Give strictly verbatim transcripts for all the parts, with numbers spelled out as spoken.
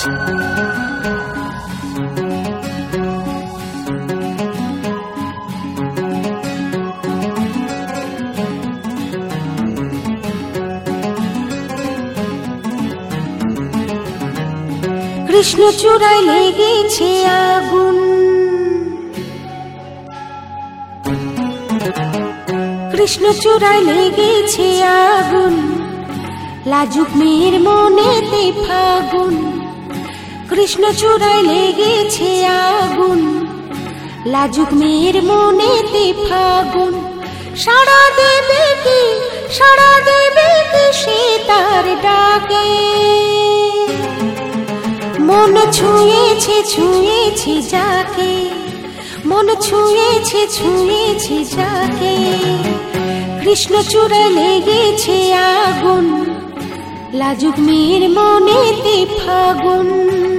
কৃষ্ণ চূড়ায় লেগেছে আগুন, কৃষ্ণ চূড়ায় লেগেছে আগুন, লাজুক মেয়ের মনেতে ফাগুন। কৃষ্ণ চূড়ায় লেগেছে আগুন, লাজুক মেয়ের মনেতে ফাগুন। সাড়া দেবে কি, সাড়া দেবে কি সে তার ডাকে? মন ছুঁয়েছে ছুঁয়েছে যাকে, মন ছুঁয়েছে ছুঁয়েছে যাকে। কৃষ্ণ চূড়ায় লেগেছে আগুন, লাজুক মেয়ের মনেতে ফাগুন।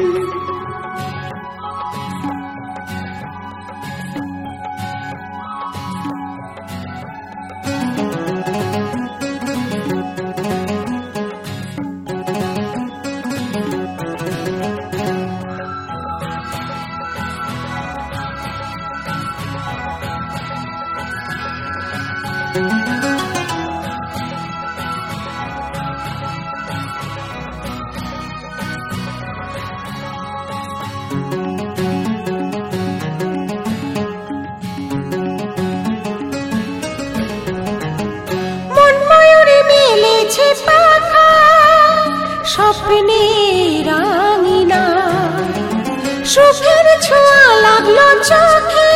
স্বপ্নের রাঙিনা সুখের ছোঁয়া লাগলো চোখে,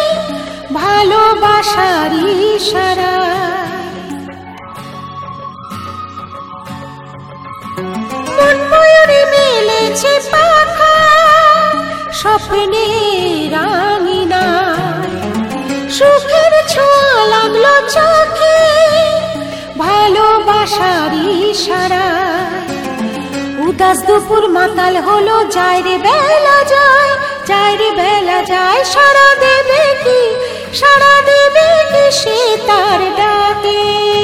ভালোবাসার ইশারা। মন ময়ূরে মেলেছে পাখা, স্বপ্নের রাঙিনা সুখের ছোঁয়া লাগলো চোখে, ভালোবাসার ইশারা। উদাস দুপুর মাতাল হলো, যায় রে বেলা যায়, যায় রে বেলা যায়। সাড়া দেবে কি, সাড়া দেবে কি সে তার ডাকে?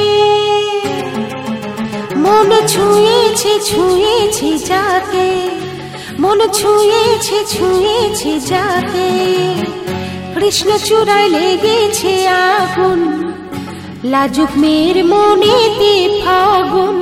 মন ছুঁয়েছে ছুঁয়েছে যাকে, মন ছুঁয়েছে ছুঁয়েছে যাকে। কৃষ্ণ চূড়ায় লেগেছে আগুন, লাজুক মেয়ের মনেতে ফাগুন।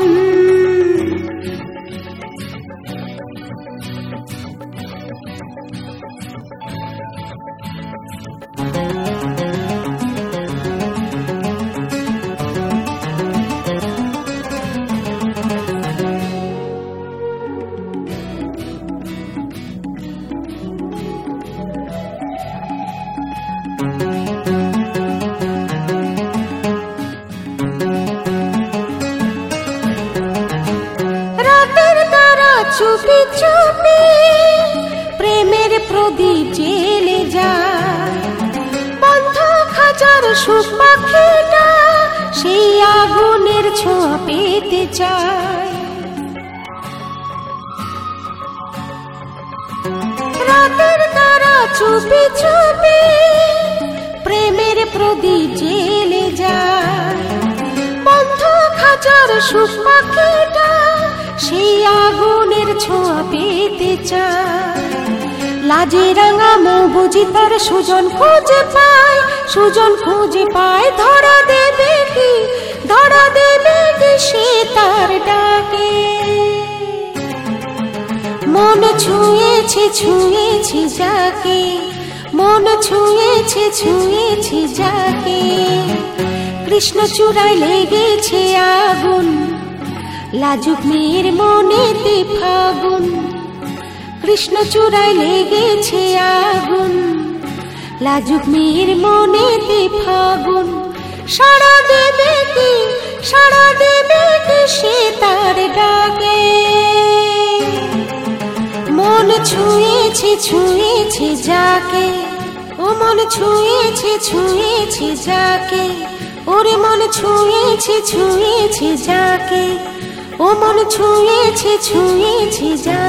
চুপি চুপি প্রেমের প্রদীপ জেলে যায়, বন্ধ খাঁচার সুখ পাখিটা সেই আগুনের ছোঁয়া পেতে চায়। রাতের তারা চুপি চুপি প্রেমের প্রদীপ জেলে যায়, বন্ধ খাঁচার সুখ পাখিটা সেই আগুনের ছোঁয়া পেতে চায়। লাজে রাঙা মৌ বুঝি তার সুজন খুঁজে পায়, সুজন খুঁজে পায়। ধরা দেবে কি, ধরা দেবে কি সে তার ডাকে? মন ছুঁয়েছে ছুঁয়েছে যাকে, মন ছুঁয়েছে ছুঁয়েছে যাকে। কৃষ্ণ চূড়ায় লেগেছে আগুন, লাজুক মেয়ের মনেতে ফাগুন। কৃষ্ণ চূড়ায় লেগেছে আগুন, লাজুক মেয়ের মনেতে ফাগুন। সাড়া দেবে কি, সাড়া দেবে কি সে তার ডাকে? মন ছুঁয়েছে ছুঁয়েছে যাকে, ও মন ছুঁয়েছে ছুঁয়েছে যাকে। ওরে মন ছুঁয়েছে ছুঁয়েছে যাকে, ও মন ছুঁয়েছে ছুঁয়েছে যাকে।